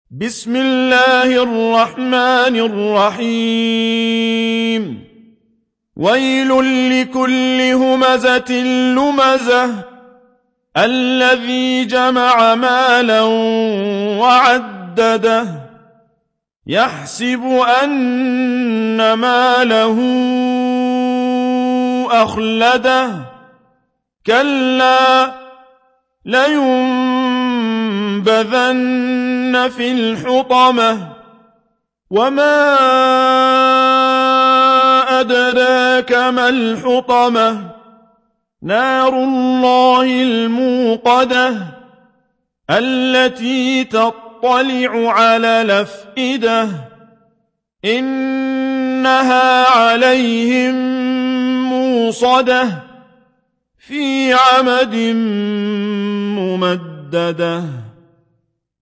بسم الله الرحمن الرحيم ويل لكل همزة لمزة الذي جمع مالا وعدده يحسب أن ماله أخلده كلا لينبذن في الحطمة وما أدراك ما الحطمة نار الله الموقدة التي تطلع على الأفئدة إنها عليهم موصدة في عمد ممددة